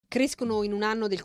Crescono in un anno del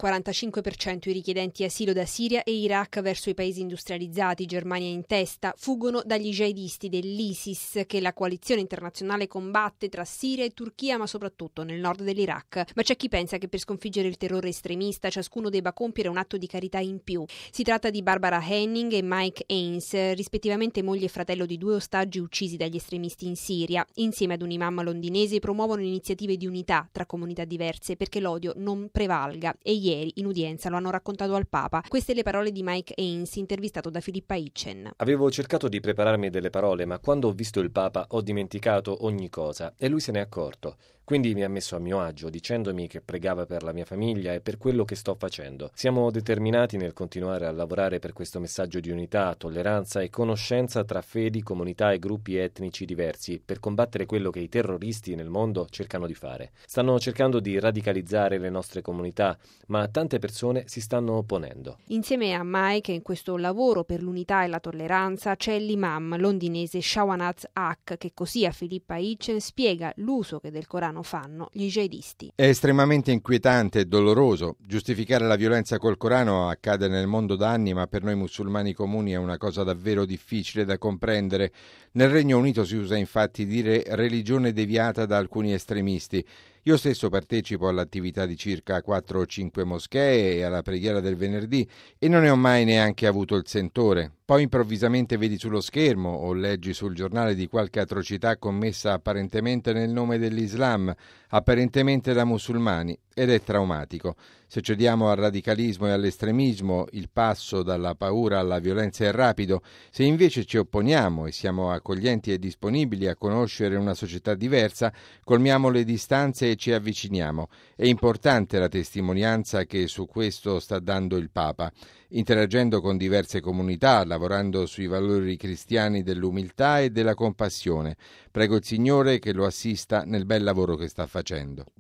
45% i richiedenti asilo da Siria e Iraq verso i paesi industrializzati, Germania in testa. Fuggono dagli jihadisti dell'ISIS che la coalizione internazionale combatte tra Siria e Turchia, ma soprattutto nel nord dell'Iraq. Ma c'è chi pensa che per sconfiggere il terrore estremista ciascuno debba compiere un atto di carità in più. Si tratta di Barbara Henning e Mike Haynes, rispettivamente moglie e fratello di 2 ostaggi uccisi dagli estremisti in Siria. Insieme ad un imam londinese promuovono iniziative di unità tra comunità diverse perché l'odio non prevalga, e ieri in udienza lo hanno raccontato al Papa. Queste le parole di Mike Haynes, intervistato da Filippa Hitchen. Avevo cercato di prepararmi delle parole, ma quando ho visto il Papa ho dimenticato ogni cosa e lui se n'è accorto. Quindi mi ha messo a mio agio dicendomi che pregava per la mia famiglia e per quello che sto facendo. Siamo determinati nel continuare a lavorare per questo messaggio di unità, tolleranza e conoscenza tra fedi, comunità e gruppi etnici diversi per combattere quello che i terroristi nel mondo cercano di fare. Stanno cercando di radicalizzare le nostre comunità, ma tante persone si stanno opponendo. Insieme a Mike in questo lavoro per l'unità e la tolleranza c'è l'imam londinese Shawanaz Haq che così a Filippa Hitchen spiega l'uso che del Corano fanno gli jihadisti. È estremamente inquietante e doloroso. Giustificare la violenza col Corano accade nel mondo da anni, ma per noi musulmani comuni è una cosa davvero difficile da comprendere. Nel Regno Unito si usa infatti dire religione deviata da alcuni estremisti. Io stesso partecipo all'attività di circa 4 o 5 moschee e alla preghiera del venerdì e non ne ho mai neanche avuto il sentore. Poi improvvisamente vedi sullo schermo o leggi sul giornale di qualche atrocità commessa apparentemente nel nome dell'Islam, apparentemente da musulmani, ed è traumatico. Se cediamo al radicalismo e all'estremismo, il passo dalla paura alla violenza è rapido. Se invece ci opponiamo e siamo accoglienti e disponibili a conoscere una società diversa, colmiamo le distanze e ci avviciniamo. È importante la testimonianza che su questo sta dando il Papa. Interagendo con diverse comunità, lavorando sui valori cristiani dell'umiltà e della compassione. Prego il Signore che lo assista nel bel lavoro che sta facendo.